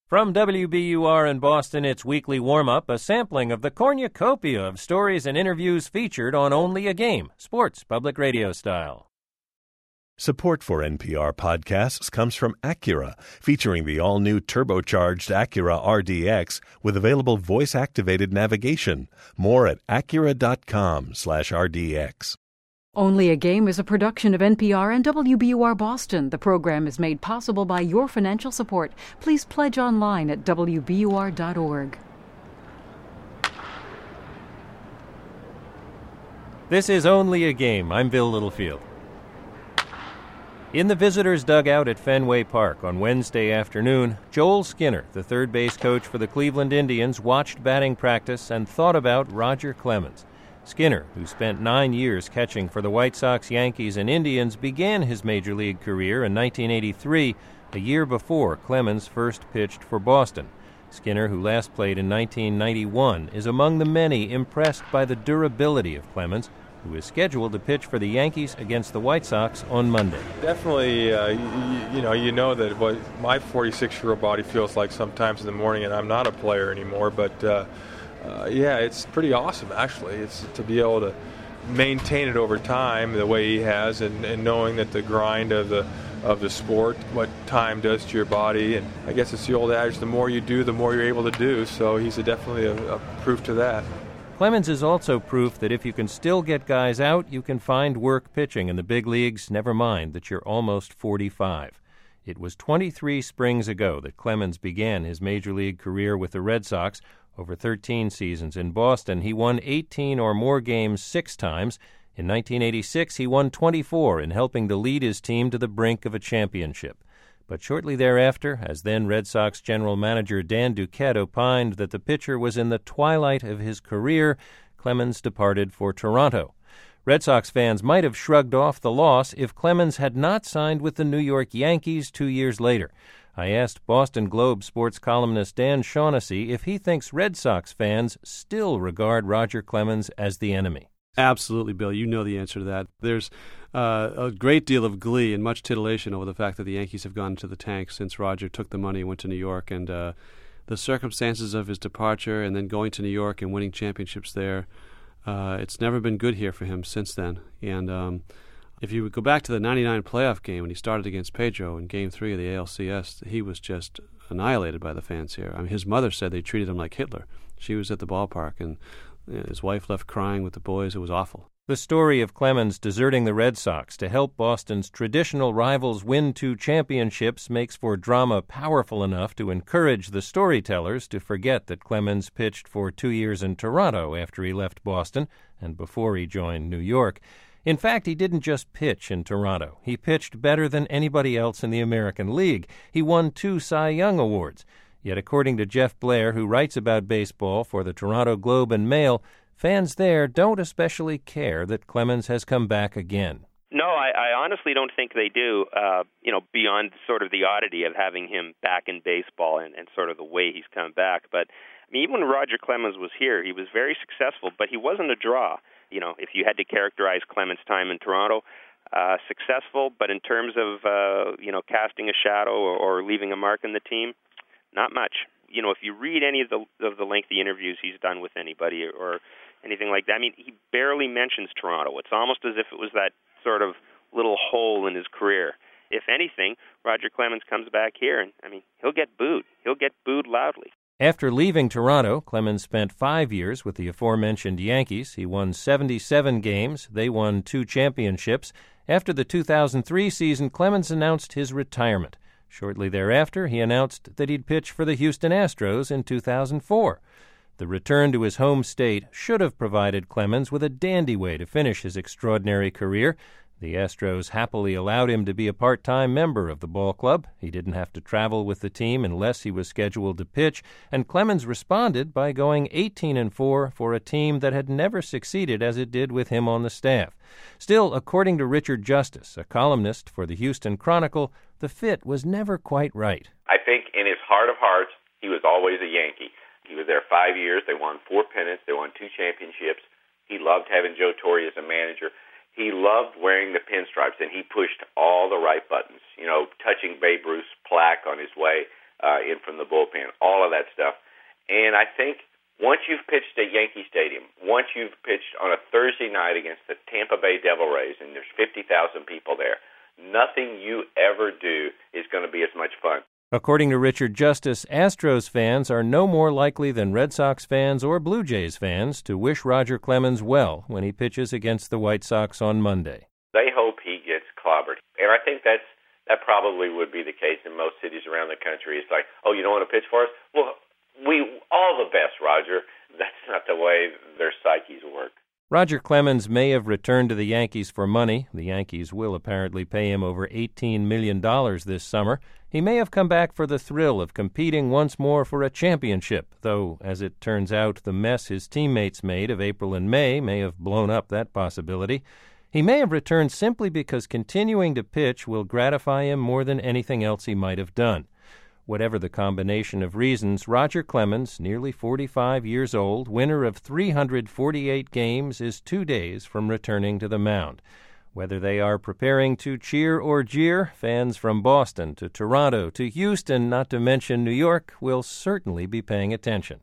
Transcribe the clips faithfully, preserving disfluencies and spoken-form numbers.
From W B U R in Boston, it's Weekly Warm-Up, a sampling of the cornucopia of stories and interviews featured on Only a Game, sports public radio style. Support for N P R podcasts comes from Acura, featuring the all-new turbocharged Acura R D X with available voice-activated navigation. More at acura.com slash RDX. Only a Game is a production of N P R and W B U R Boston. The program is made possible by your financial support. Please pledge online at W B U R dot org. This is Only a Game. I'm Bill Littlefield. In the visitors' dugout at Fenway Park on Wednesday afternoon, Joel Skinner, the third base coach for the Cleveland Indians, watched batting practice and thought about Roger Clemens. Skinner, who spent nine years catching for the White Sox, Yankees, and Indians, began his major league career in nineteen eighty-three, a year before Clemens first pitched for Boston. Skinner, who last played in nineteen ninety-one, is among the many impressed by the durability of Clemens, who is scheduled to pitch for the Yankees against the White Sox on Monday. Definitely, uh, you, you know, you know that what my forty-six-year-old body feels like sometimes in the morning, and I'm not a player anymore, but uh, uh, yeah, it's pretty awesome, actually. It's to be able to maintain it over time the way he has, and, and knowing that the grind of the of the sport, what time does to your body, and I guess it's the old adage, the more you do, the more you're able to do, so he's a, definitely a, a proof to that. Clemens is also proof that if you can still get guys out, you can find work pitching in the big leagues, never mind that you're almost forty-five. It was twenty-three springs ago that Clemens began his major league career with the Red Sox. Over thirteen seasons in Boston, he won eighteen or more games six times. In nineteen eighty-six, he won twenty-four in helping to lead his team to the brink of a championship. But shortly thereafter, as then Red Sox general manager Dan Duquette opined that the pitcher was in the twilight of his career, Clemens departed for Toronto. Red Sox fans might have shrugged off the loss if Clemens had not signed with the New York Yankees two years later. I asked Boston Globe sports columnist Dan Shaughnessy if he thinks Red Sox fans still regard Roger Clemens as the enemy. Absolutely, Bill. You know the answer to that. There's uh, a great deal of glee and much titillation over the fact that the Yankees have gone to the tank since Roger took the money and went to New York. And uh, the circumstances of his departure and then going to New York and winning championships there, uh, it's never been good here for him since then. And um, if you would go back to the ninety-nine playoff game when he started against Pedro in Game three of the A L C S, he was just annihilated by the fans here. I mean, his mother said they treated him like Hitler. She was at the ballpark, and his wife left crying with the boys. It was awful. The story of Clemens deserting the Red Sox to help Boston's traditional rivals win two championships makes for drama powerful enough to encourage the storytellers to forget that Clemens pitched for two years in Toronto after he left Boston and before he joined New York. In fact, he didn't just pitch in Toronto. He pitched better than anybody else in the American League. He won two Cy Young Awards. Yet according to Jeff Blair, who writes about baseball for the Toronto Globe and Mail, fans there don't especially care that Clemens has come back again. No, I, I honestly don't think they do, uh, you know, beyond sort of the oddity of having him back in baseball and, and sort of the way he's come back. But I mean, even when Roger Clemens was here, he was very successful, but he wasn't a draw. You know, if you had to characterize Clemens' time in Toronto, uh, successful, but in terms of, uh, you know, casting a shadow or, or leaving a mark in the team, not much. You know, if you read any of the of the lengthy interviews he's done with anybody or anything like that, I mean, he barely mentions Toronto. It's almost as if it was that sort of little hole in his career. If anything, Roger Clemens comes back here, and, I mean, he'll get booed. He'll get booed loudly. After leaving Toronto, Clemens spent five years with the aforementioned Yankees. He won seventy-seven games. They won two championships. After the two thousand three season, Clemens announced his retirement. Shortly thereafter, he announced that he'd pitch for the Houston Astros in two thousand four. The return to his home state should have provided Clemens with a dandy way to finish his extraordinary career. The Astros happily allowed him to be a part-time member of the ball club. He didn't have to travel with the team unless he was scheduled to pitch, and Clemens responded by going eighteen and four for a team that had never succeeded as it did with him on the staff. Still, according to Richard Justice, a columnist for the Houston Chronicle, the fit was never quite right. I think in his heart of hearts, he was always a Yankee. He was there five years. They won four pennants. They won two championships. He loved having Joe Torre as a manager. He loved wearing the pinstripes, and he pushed all the right buttons, you know, touching Babe Ruth's plaque on his way. uh, in from the bullpen, all of that stuff. And I think once you've pitched at Yankee Stadium, once you've pitched on a Thursday night against the Tampa Bay Devil Rays, and there's fifty thousand people there, nothing you ever do is going to be as much fun. According to Richard Justice, Astros fans are no more likely than Red Sox fans or Blue Jays fans to wish Roger Clemens well when he pitches against the White Sox on Monday. They hope he gets clobbered. And I think that's that probably would be the case in most cities around the country. It's like, oh, you don't want to pitch for us? Well, we all the best, Roger. That's not the way their psyches work. Roger Clemens may have returned to the Yankees for money. The Yankees will apparently pay him over eighteen million dollars this summer. He may have come back for the thrill of competing once more for a championship, though, as it turns out, the mess his teammates made of April and May may have blown up that possibility. He may have returned simply because continuing to pitch will gratify him more than anything else he might have done. Whatever the combination of reasons, Roger Clemens, nearly forty-five years old, winner of three hundred forty-eight games, is two days from returning to the mound. Whether they are preparing to cheer or jeer, fans from Boston to Toronto to Houston, not to mention New York, will certainly be paying attention.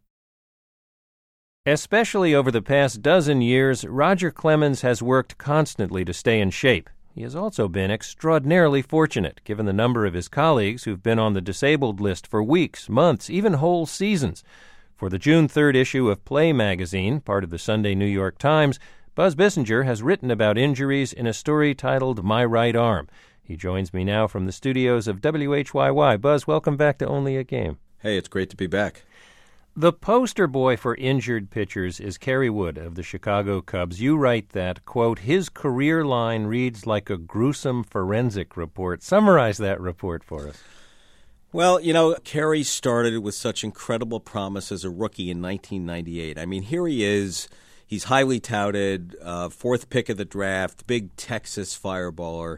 Especially over the past dozen years, Roger Clemens has worked constantly to stay in shape. He has also been extraordinarily fortunate, given the number of his colleagues who've been on the disabled list for weeks, months, even whole seasons. For the June third issue of Play magazine, part of the Sunday New York Times, Buzz Bissinger has written about injuries in a story titled My Right Arm. He joins me now from the studios of W H Y Y. Buzz, welcome back to Only a Game. Hey, it's great to be back. The poster boy for injured pitchers is Kerry Wood of the Chicago Cubs. You write that, quote, his career line reads like a gruesome forensic report. Summarize that report for us. Well, you know, Kerry started with such incredible promise as a rookie in nineteen ninety-eight. I mean, here he is. He's highly touted, uh, fourth pick of the draft, big Texas fireballer.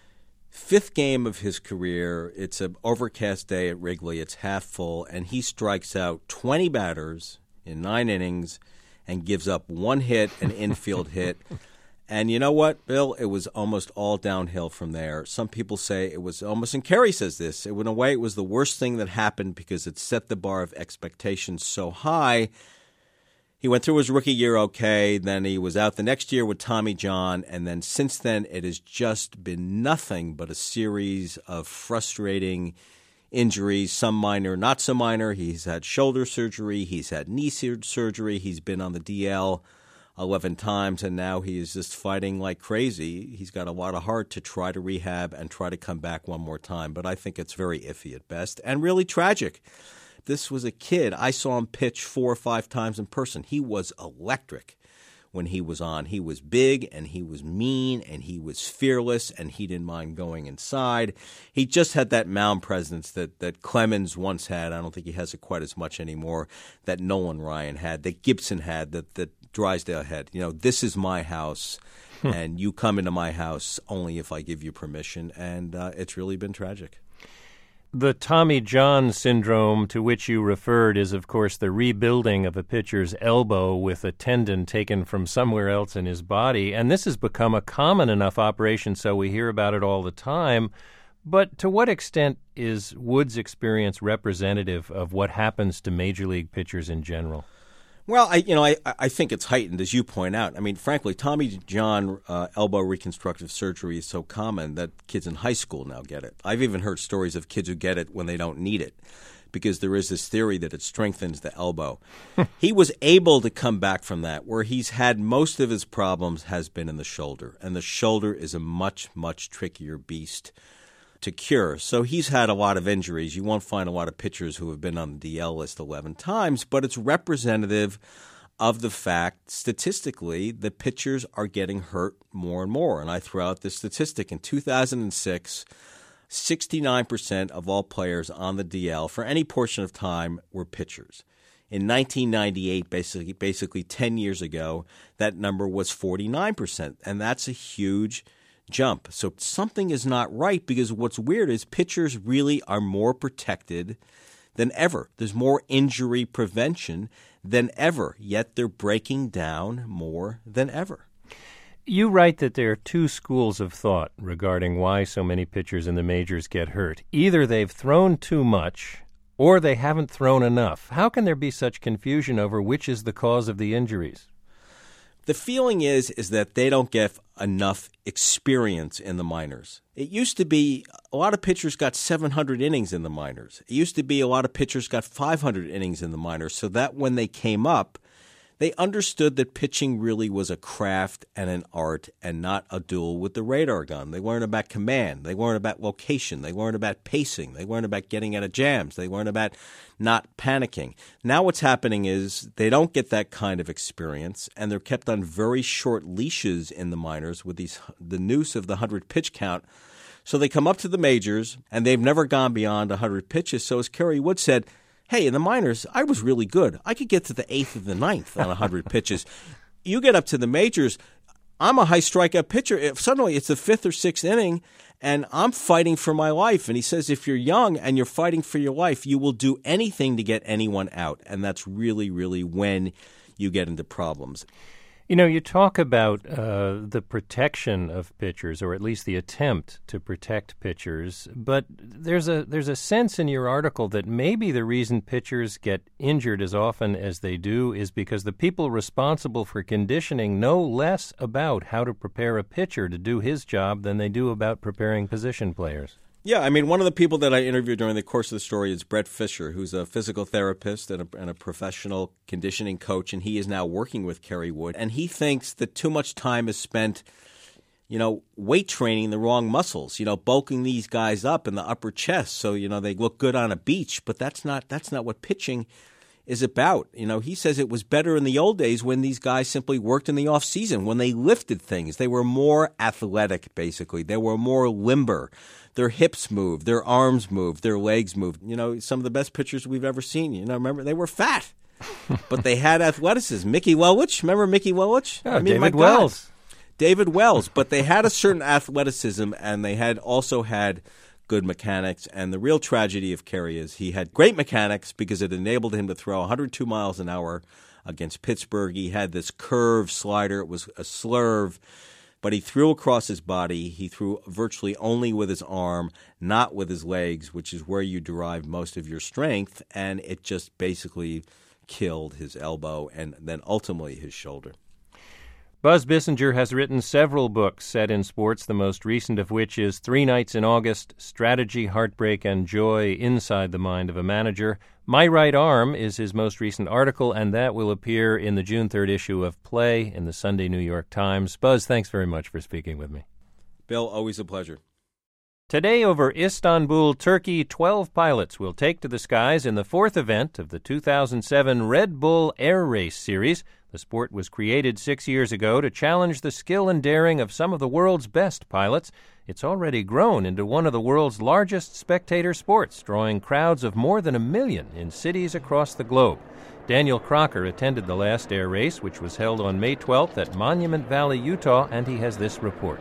Fifth game of his career, it's an overcast day at Wrigley, it's half full, and he strikes out twenty batters in nine innings and gives up one hit, an infield hit. And you know what, Bill? It was almost all downhill from there. Some people say it was almost, and Kerry says this, in a way it was the worst thing that happened because it set the bar of expectations so high. He went through his rookie year okay, then he was out the next year with Tommy John, and then since then it has just been nothing but a series of frustrating injuries, some minor, not so minor. He's had shoulder surgery, he's had knee surgery, he's been on the D L eleven times, and now he is just fighting like crazy. He's got a lot of heart to try to rehab and try to come back one more time, but I think it's very iffy at best and really tragic. This was a kid. I saw him pitch four or five times in person. He was electric when he was on. He was big, and he was mean, and he was fearless, and he didn't mind going inside. He just had that mound presence that, that Clemens once had. I don't think he has it quite as much anymore, that Nolan Ryan had, that Gibson had, that, that Drysdale had. You know, this is my house, and you come into my house only if I give you permission, and uh, it's really been tragic. The Tommy John syndrome to which you referred is, of course, the rebuilding of a pitcher's elbow with a tendon taken from somewhere else in his body. And this has become a common enough operation, so we hear about it all the time. But to what extent is Wood's experience representative of what happens to Major League pitchers in general? Well, I you know I I think it's heightened, as you point out. I mean, frankly, Tommy John uh, elbow reconstructive surgery is so common that kids in high school now get it. I've even heard stories of kids who get it when they don't need it, because there is this theory that it strengthens the elbow. He was able to come back from that. Where he's had most of his problems has been in the shoulder, and the shoulder is a much, much trickier beast to cure. So he's had a lot of injuries. You won't find a lot of pitchers who have been on the D L list eleven times, but it's representative of the fact, statistically, that pitchers are getting hurt more and more. And I throw out this statistic. In two thousand six, sixty-nine percent of all players on the D L for any portion of time were pitchers. In nineteen ninety-eight, basically, basically ten years ago, that number was forty-nine percent, and that's a huge jump. So something is not right, because what's weird is pitchers really are more protected than ever. There's more injury prevention than ever, yet they're breaking down more than ever. You write that there are two schools of thought regarding why so many pitchers in the majors get hurt. Either they've thrown too much, or they haven't thrown enough. How can there be such confusion over which is the cause of the injuries? The feeling is is that they don't get enough experience in the minors. It used to be a lot of pitchers got seven hundred innings in the minors. It used to be a lot of pitchers got five hundred innings in the minors, so that when they came up, they understood that pitching really was a craft and an art and not a duel with the radar gun. They learned about command. They learned about location. They learned about pacing. They learned about getting out of jams. They learned about not panicking. Now what's happening is they don't get that kind of experience, and they're kept on very short leashes in the minors with these the noose of the one hundred pitch count. So they come up to the majors, and they've never gone beyond one hundred pitches. So as Kerry Wood said, hey, in the minors, I was really good. I could get to the eighth of the ninth on one hundred pitches. You get up to the majors, I'm a high strikeout pitcher. If suddenly it's the fifth or sixth inning, and I'm fighting for my life. And he says if you're young and you're fighting for your life, you will do anything to get anyone out. And that's really, really when you get into problems. You know, you talk about uh, the protection of pitchers, or at least the attempt to protect pitchers, but there's a there's a sense in your article that maybe the reason pitchers get injured as often as they do is because the people responsible for conditioning know less about how to prepare a pitcher to do his job than they do about preparing position players. Yeah, I mean, one of the people that I interviewed during the course of the story is Brett Fisher, who's a physical therapist and a, and a professional conditioning coach, and he is now working with Kerry Wood. And he thinks that too much time is spent, you know, weight training the wrong muscles, you know, bulking these guys up in the upper chest so, you know, they look good on a beach. But that's not that's not what pitching is about. You know, he says it was better in the old days when these guys simply worked in the off season, when they lifted things. They were more athletic, basically. They were more limber. Their hips moved, their arms moved, their legs moved. You know, some of the best pitchers we've ever seen, you know, remember, they were fat, but they had athleticism. Mickey Welch, remember Mickey Welch? Oh, I mean, David my Wells. God. David Wells, but they had a certain athleticism, and they had also had good mechanics. And the real tragedy of Kerry is he had great mechanics because it enabled him to throw one hundred two miles an hour against Pittsburgh. He had this curve slider. It was a slurve. But he threw across his body. He threw virtually only with his arm, not with his legs, which is where you derive most of your strength. And it just basically killed his elbow and then ultimately his shoulder. Buzz Bissinger has written several books set in sports, the most recent of which is Three Nights in August, Strategy, Heartbreak, and Joy Inside the Mind of a Manager. My Right Arm is his most recent article, and that will appear in the June third issue of Play in the Sunday New York Times. Buzz, thanks very much for speaking with me. Bill, always a pleasure. Today over Istanbul, Turkey, twelve pilots will take to the skies in the fourth event of the two thousand seven Red Bull Air Race Series. The sport was created six years ago to challenge the skill and daring of some of the world's best pilots. It's already grown into one of the world's largest spectator sports, drawing crowds of more than a million in cities across the globe. Daniel Crocker attended the last air race, which was held on May twelfth at Monument Valley, Utah, and he has this report.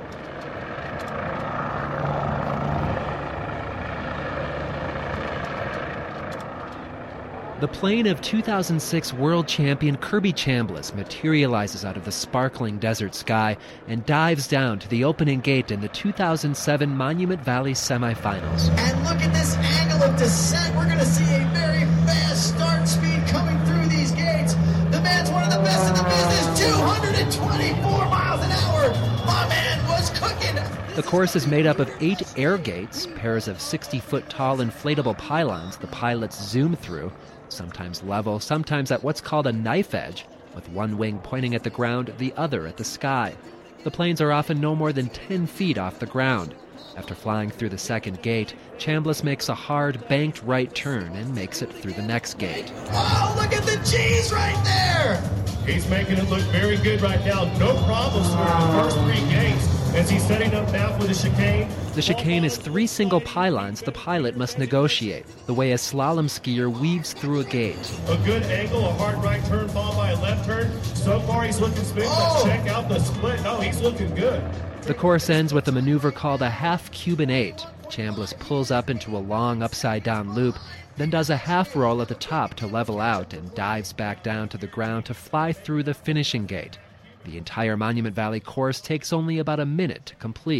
The plane of two thousand six world champion Kirby Chambliss materializes out of the sparkling desert sky and dives down to the opening gate in the two thousand seven Monument Valley semifinals. And look at this angle of descent. We're going to see a very fast start speed coming through these gates. The man's one of the best in the business, two hundred twenty-four miles an hour. My man was cooking. The course is made up of eight air gates, pairs of sixty-foot-tall inflatable pylons the pilots zoom through, sometimes level, sometimes at what's called a knife edge, with one wing pointing at the ground, the other at the sky. The planes are often no more than ten feet off the ground. After flying through the second gate, Chambliss makes a hard, banked right turn and makes it through the next gate. Oh, look at the G's right there! He's making it look very good right now. No problems for the first three gates as he's setting up now for the chicane. The chicane is three single pylons the pilot must negotiate, the way a slalom skier weaves through a gate. A good angle, a hard right turn followed by a left turn. So far he's looking smooth. Oh. Let's check out the split. Oh, he's looking good. The course ends with a maneuver called a half Cuban eight. Chambliss pulls up into a long upside-down loop, then does a half roll at the top to level out and dives back down to the ground to fly through the finishing gate. The entire Monument Valley course takes only about a minute to complete.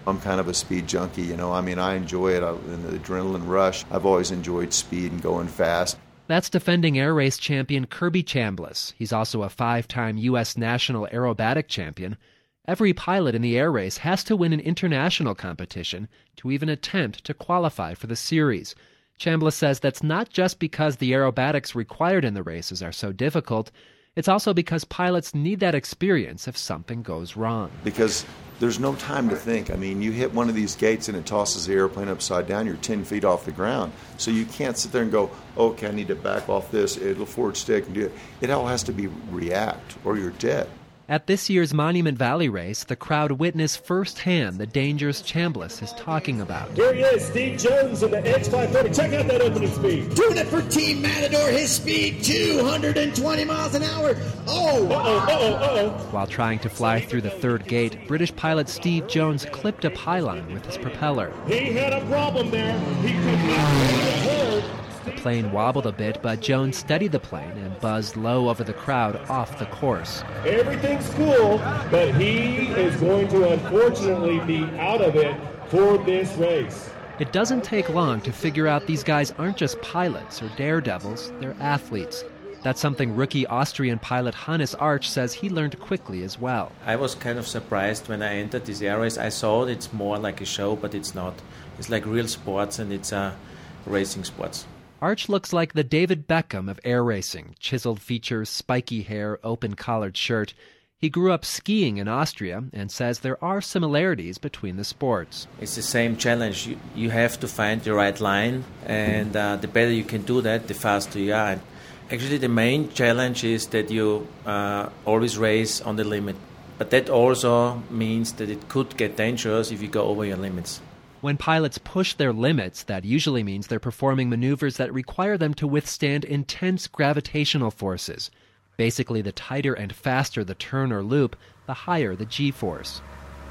I'm kind of a speed junkie, you know. I mean, I enjoy it. I, in the adrenaline rush, I've always enjoyed speed and going fast. That's defending air race champion Kirby Chambliss. He's also a five-time U S national aerobatic champion. Every pilot in the air race has to win an international competition to even attempt to qualify for the series. Chambliss says that's not just because the aerobatics required in the races are so difficult. It's also because pilots need that experience if something goes wrong. Because there's no time to think. I mean, you hit one of these gates and it tosses the airplane upside down. You're ten feet off the ground. So you can't sit there and go, okay, I need to back off this. It'll forward stick and do it. It all has to be react or you're dead. At this year's Monument Valley race, the crowd witnessed firsthand the dangers Chambliss is talking about. Here he is, Steve Jones in the X five thirty. Check out that opening speed. Doing it for Team Matador. His speed, two hundred twenty miles an hour. Oh! Uh-oh, uh-oh, uh-oh. While trying to fly through the third gate, British pilot Steve Jones clipped a pylon with his propeller. He had a problem there. He could not make the turn. The plane wobbled a bit, but Jones steadied the plane and buzzed low over the crowd off the course. Everything's cool, but he is going to unfortunately be out of it for this race. It doesn't take long to figure out these guys aren't just pilots or daredevils, they're athletes. That's something rookie Austrian pilot Hannes Arch says he learned quickly as well. I was kind of surprised when I entered this air race. I thought it's more like a show, but it's not. It's like real sports, and it's uh, racing sports. Arch looks like the David Beckham of air racing, chiseled features, spiky hair, open-collared shirt. He grew up skiing in Austria and says there are similarities between the sports. It's the same challenge. You, you have to find the right line, and uh, the better you can do that, the faster you are. And actually, the main challenge is that you uh, always race on the limit. But that also means that it could get dangerous if you go over your limits. When pilots push their limits, that usually means they're performing maneuvers that require them to withstand intense gravitational forces. Basically, the tighter and faster the turn or loop, the higher the G-force.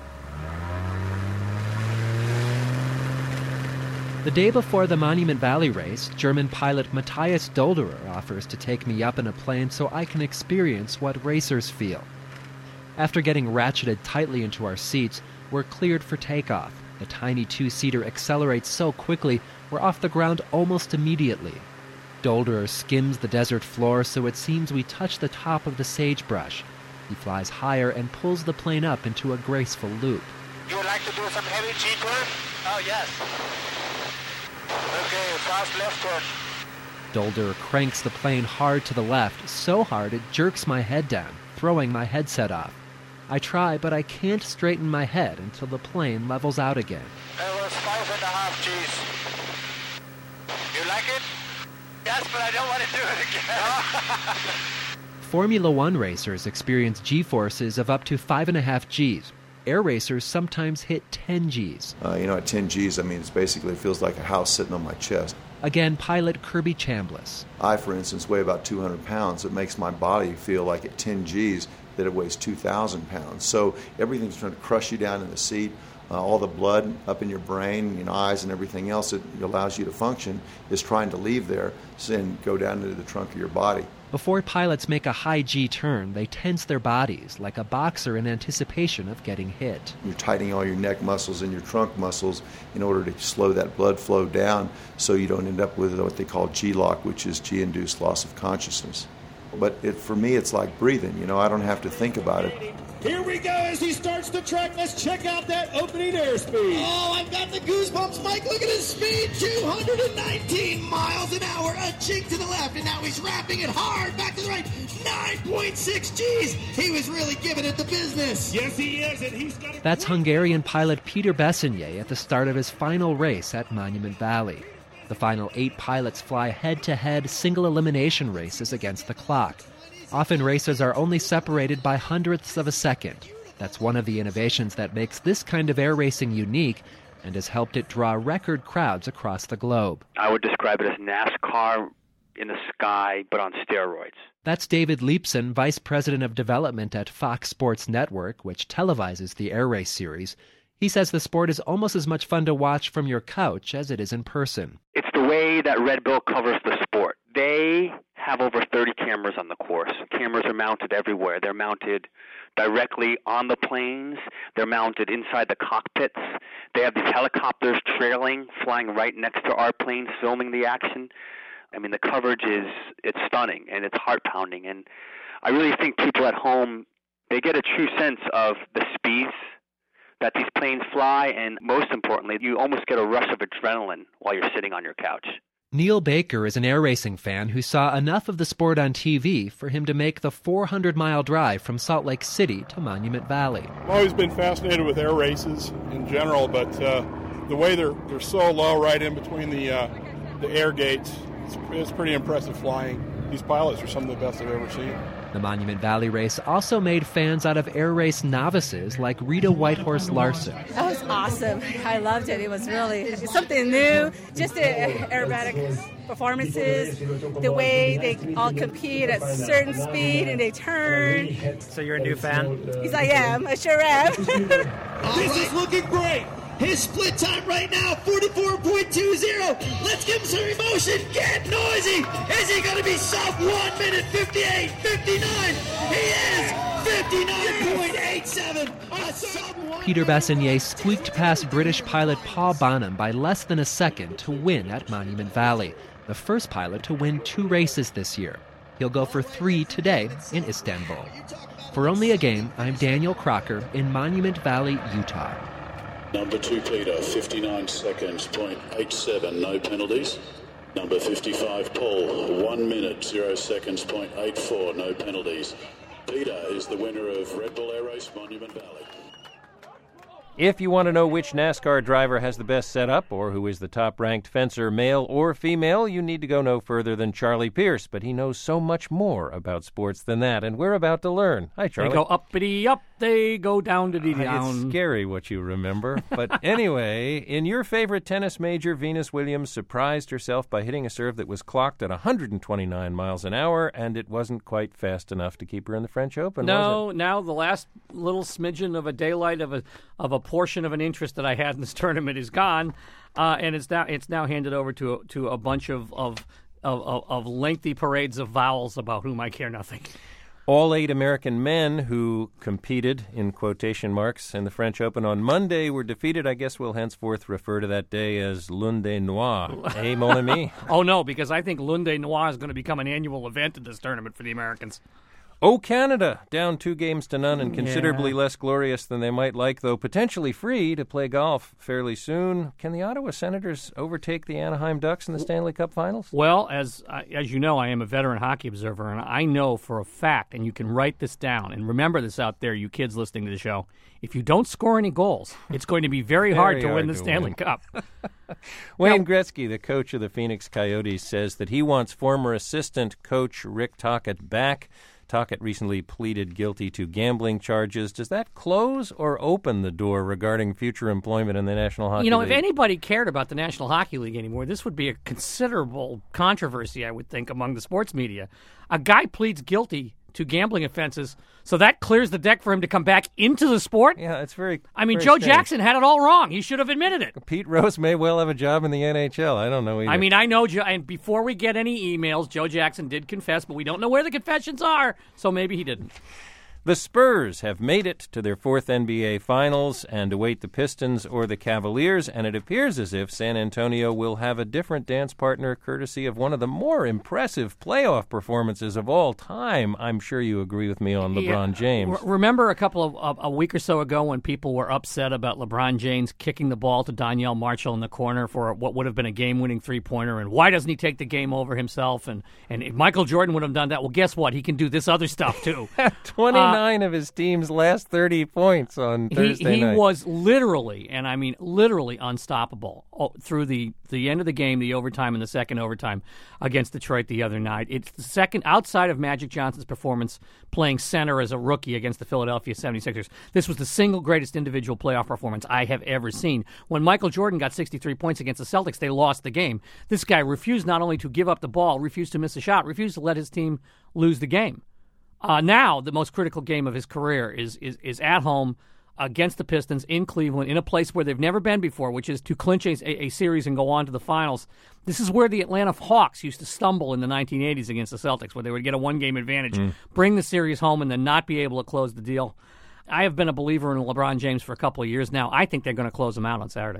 The day before the Monument Valley race, German pilot Matthias Dolderer offers to take me up in a plane so I can experience what racers feel. After getting ratcheted tightly into our seats, we're cleared for takeoff. The tiny two-seater accelerates so quickly, we're off the ground almost immediately. Dolderer skims the desert floor so it seems we touch the top of the sagebrush. He flies higher and pulls the plane up into a graceful loop. You would like to do some heavy G-turn? Oh, yes. Okay, fast left turn. Dolderer cranks the plane hard to the left, so hard it jerks my head down, throwing my headset off. I try, but I can't straighten my head until the plane levels out again. That was five and a half G's. You like it? Yes, but I don't want to do it again. Formula One racers experience G-forces of up to five and a half G's. Air racers sometimes hit ten G's. Uh, you know, at ten G's, I mean, it's basically it feels like a house sitting on my chest. Again, pilot Kirby Chambliss. I, for instance, weigh about two hundred pounds. It makes my body feel like at ten G's that it weighs two thousand pounds. So everything's trying to crush you down in the seat. Uh, all the blood up in your brain, you know, eyes and everything else that allows you to function is trying to leave there and go down into the trunk of your body. Before pilots make a high G turn, they tense their bodies like a boxer in anticipation of getting hit. You're tightening all your neck muscles and your trunk muscles in order to slow that blood flow down so you don't end up with what they call G-lock, which is G-induced loss of consciousness. But it, for me, it's like breathing. You know, I don't have to think about it. Here we go as he starts the track. Let's check out that opening airspeed. Oh, I've got the goosebumps, Mike. Look at his speed, two hundred nineteen miles an hour. A jig to the left, and now he's wrapping it hard back to the right. nine point six G's. He was really giving it the business. Yes, he is, and he's got it. That's Hungarian pilot Peter Bessenye at the start of his final race at Monument Valley. The final eight pilots fly head-to-head single elimination races against the clock. Often races are only separated by hundredths of a second. That's one of the innovations that makes this kind of air racing unique and has helped it draw record crowds across the globe. I would describe it as NASCAR in the sky, but on steroids. That's David Leipson, Vice President of Development at Fox Sports Network, which televises the air race series. He says the sport is almost as much fun to watch from your couch as it is in person. It's the way that Red Bull covers the sport. They have over thirty cameras on the course. Cameras are mounted everywhere. They're mounted directly on the planes. They're mounted inside the cockpits. They have these helicopters trailing, flying right next to our planes, filming the action. I mean, the coverage is it's stunning and it's heart-pounding. And I really think people at home, they get a true sense of the speeds that these planes fly, and most importantly, you almost get a rush of adrenaline while you're sitting on your couch. Neil Baker is an air racing fan who saw enough of the sport on T V for him to make the four hundred mile drive from Salt Lake City to Monument Valley. I've always been fascinated with air races in general, but uh, the way they're they're so low right in between the uh, the air gates, it's, it's pretty impressive flying. These pilots are some of the best I've ever seen. The Monument Valley race also made fans out of air race novices like Rita Whitehorse Larson. That was awesome. I loved it. It was really something new. Just the aerobatic performances, the way they all compete at certain speed and they turn. So you're a new fan? Yes, I am. I sure am. This is looking great. His split time right now, forty-four point two zero. Let's give him some emotion. Get noisy. Is he going to be sub one minute fifty-eight fifty-nine? He is fifty-nine point eight seven. A sub one. Peter Bassinier squeaked past British pilot Paul Bonham by less than a second to win at Monument Valley, the first pilot to win two races this year. He'll go for three today in Istanbul. For Only a Game, I'm Daniel Crocker in Monument Valley, Utah. Number two, Peter, fifty-nine seconds, point eight seven, no penalties. Number fifty-five, Paul, one minute, zero seconds, point eight four, no penalties. Peter is the winner of Red Bull Air Race Monument Valley. If you want to know which NASCAR driver has the best setup or who is the top-ranked fencer, male or female, you need to go no further than Charlie Pierce. But he knows so much more about sports than that, and we're about to learn. Hi, Charlie. They go uppity up, they go down to down. It's scary what you remember. But anyway, in your favorite tennis major, Venus Williams surprised herself by hitting a serve that was clocked at one hundred twenty-nine miles an hour, and it wasn't quite fast enough to keep her in the French Open, no, was it? Now the last little smidgen of a daylight of a of a portion of an interest that I had in this tournament is gone, uh, and it's now it's now handed over to a, to a bunch of of, of of lengthy parades of vowels about whom I care nothing. All eight American men who competed, in quotation marks, in the French Open on Monday were defeated. I guess we'll henceforth refer to that day as Lunde Noir. Eh, mon ami? Oh, no, because I think Lunde Noir is going to become an annual event in this tournament for the Americans. Oh, Canada, down two games to none and considerably Yeah. less glorious than they might like, though potentially free to play golf fairly soon. Can the Ottawa Senators overtake the Anaheim Ducks in the Stanley Cup Finals? Well, as uh, as you know, I am a veteran hockey observer, and I know for a fact, and you can write this down, and remember this out there, you kids listening to the show, if you don't score any goals, it's going to be very, Very hard to hard win the to Stanley win. Cup. Wayne Gretzky, the coach of the Phoenix Coyotes, says that he wants former assistant coach Rick Tocchet back. Tocchet recently pleaded guilty to gambling charges. Does that close or open the door regarding future employment in the National Hockey You know, League? if anybody cared about the National Hockey League anymore, this would be a considerable controversy, I would think, among the sports media. A guy pleads guilty to gambling offenses, so that clears the deck for him to come back into the sport? Yeah, it's very I mean, very Joe strange. Jackson had it all wrong. He should have admitted it. Pete Rose may well have a job in the N H L. I don't know either. I mean, I know, Joe, and before we get any emails, Joe Jackson did confess, but we don't know where the confessions are, so maybe he didn't. The Spurs have made it to their fourth N B A Finals and await the Pistons or the Cavaliers, and it appears as if San Antonio will have a different dance partner courtesy of one of the more impressive playoff performances of all time. I'm sure you agree with me on LeBron Yeah. James. R- remember a couple of uh, a week or so ago when people were upset about LeBron James kicking the ball to Donyell Marshall in the corner for what would have been a game-winning three-pointer, and why doesn't he take the game over himself? And and if Michael Jordan would have done that, well, guess what? He can do this other stuff too. twenty-nine of his team's last thirty points on Thursday he, he night. was literally, and I mean literally, unstoppable oh, through the, the end of the game, the overtime, and the second overtime against Detroit the other night. It's the second, outside of Magic Johnson's performance playing center as a rookie against the Philadelphia seventy-sixers, this was the single greatest individual playoff performance I have ever seen. When Michael Jordan got sixty-three points against the Celtics, they lost the game. This guy refused not only to give up the ball, refused to miss a shot, refused to let his team lose the game. Uh, now, the most critical game of his career is is, is at home against the Pistons in Cleveland, in a place where they've never been before, which is to clinch a, a series and go on to the finals. This is where the Atlanta Hawks used to stumble in the nineteen eighties against the Celtics, where they would get a one-game advantage, mm. bring the series home, and then not be able to close the deal. I have been a believer in LeBron James for a couple of years now. I think they're going to close him out on Saturday.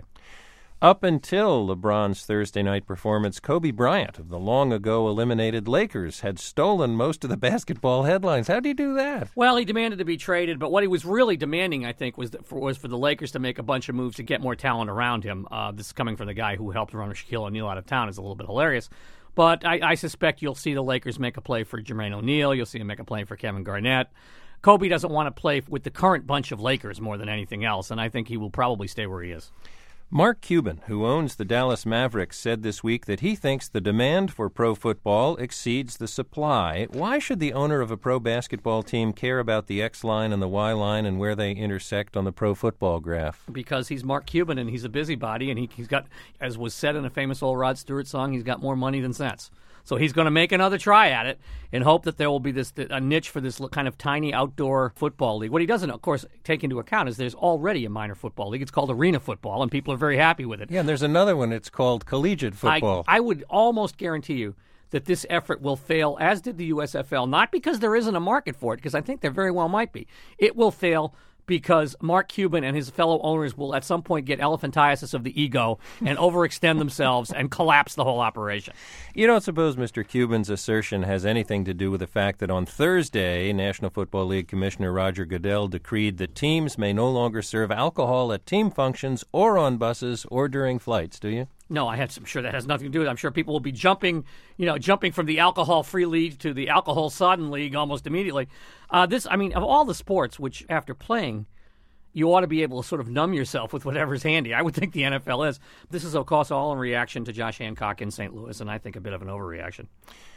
Up until LeBron's Thursday night performance, Kobe Bryant of the long-ago eliminated Lakers had stolen most of the basketball headlines. How do you do that? Well, he demanded to be traded, but what he was really demanding, I think, was, that for, was for the Lakers to make a bunch of moves to get more talent around him. Uh, this is coming from the guy who helped run Shaquille O'Neal out of town. Is a little bit hilarious. But I, I suspect you'll see the Lakers make a play for Jermaine O'Neal. You'll see him make a play for Kevin Garnett. Kobe doesn't want to play with the current bunch of Lakers more than anything else, and I think he will probably stay where he is. Mark Cuban, who owns the Dallas Mavericks, said this week that he thinks the demand for pro football exceeds the supply. Why should the owner of a pro basketball team care about the X line and the Y line and where they intersect on the pro football graph? Because he's Mark Cuban and he's a busybody, and he, he's got, as was said in a famous old Rod Stewart song, he's got more money than sense. So he's going to make another try at it and hope that there will be this a niche for this kind of tiny outdoor football league. What he doesn't, of course, take into account is there's already a minor football league. It's called arena football, and people are very happy with it. Yeah, and there's another one. It's called collegiate football. I, I would almost guarantee you that this effort will fail, as did the U S F L, not because there isn't a market for it, because I think there very well might be. It will fail because Mark Cuban and his fellow owners will at some point get elephantiasis of the ego and overextend themselves and collapse the whole operation. You don't suppose Mister Cuban's assertion has anything to do with the fact that on Thursday, National Football League Commissioner Roger Goodell decreed that teams may no longer serve alcohol at team functions or on buses or during flights, do you? No, I have, I'm sure that has nothing to do with it. I'm sure people will be jumping, you know, jumping from the alcohol-free league to the alcohol-sodden league almost immediately. Uh, this, I mean, of all the sports, which after playing, you ought to be able to sort of numb yourself with whatever's handy. I would think the N F L is. This is, of course, all in reaction to Josh Hancock in Saint Louis, and I think a bit of an overreaction.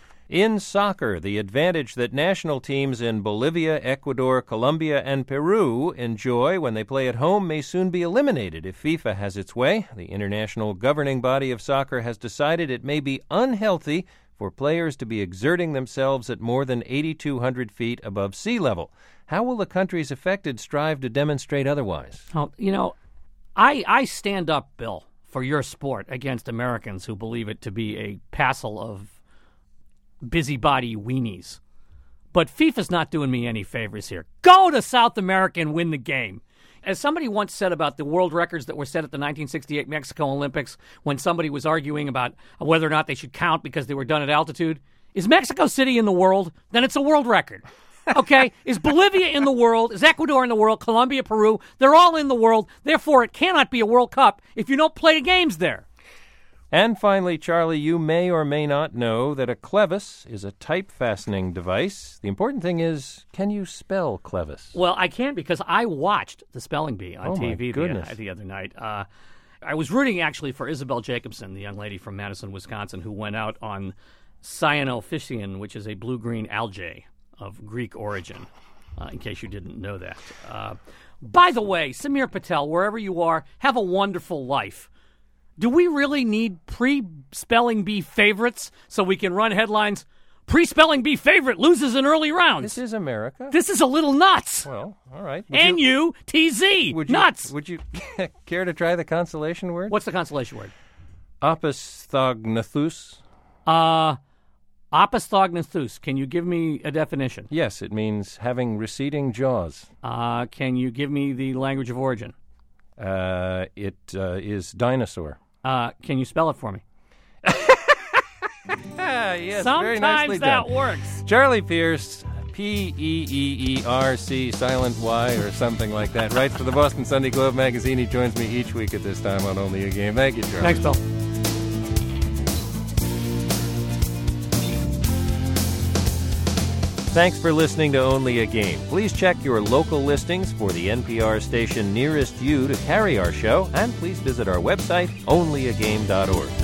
In soccer, the advantage that national teams in Bolivia, Ecuador, Colombia, and Peru enjoy when they play at home may soon be eliminated if FIFA has its way. The international governing body of soccer has decided it may be unhealthy for players to be exerting themselves at more than eighty-two hundred feet above sea level. How will the countries affected strive to demonstrate otherwise? Oh, you know, I I stand up, Bill, for your sport against Americans who believe it to be a passel of busybody weenies. But FIFA's not doing me any favors here. Go to South America and win the game. As somebody once said about the world records that were set at the nineteen sixty-eight Mexico Olympics, when somebody was arguing about whether or not they should count because they were done at altitude, is Mexico City in the world? Then it's a world record. Okay? Is Bolivia in the world? Is Ecuador in the world? Colombia, Peru? They're all in the world. Therefore, it cannot be a World Cup if you don't play the games there. And finally, Charlie, you may or may not know that a clevis is a type fastening device. The important thing is, can you spell clevis? Well, I can because I watched the spelling bee on oh T V the, uh, the other night. Uh, I was rooting, actually, for Isabel Jacobson, the young lady from Madison, Wisconsin, who went out on Cyanophycean, which is a blue-green algae of Greek origin, uh, in case you didn't know that. Uh, by the way, Samir Patel, wherever you are, have a wonderful life. Do we really need pre-spelling bee favorites so we can run headlines, pre-spelling bee favorite loses in early rounds? This is America. This is a little nuts. Well, all right. Would and you, you T Z, would you, nuts. Would you care to try the consolation word? What's the consolation word? Opisthognathoos. Uh, opisthognathoos. Can you give me a definition? Yes, it means having receding jaws. Uh, can you give me the language of origin? Uh, it uh, is dinosaur. Uh, can you spell it for me? Yes, Sometimes very nicely that done. works. Charlie Pierce, P E E E R C, silent Y, or something like that, writes for the Boston Sunday Globe magazine. He joins me each week at this time on Only a Game. Thank you, Charlie. Thanks, Bill. Thanks for listening to Only a Game. Please check your local listings for the N P R station nearest you to carry our show, and please visit our website, only a game dot org.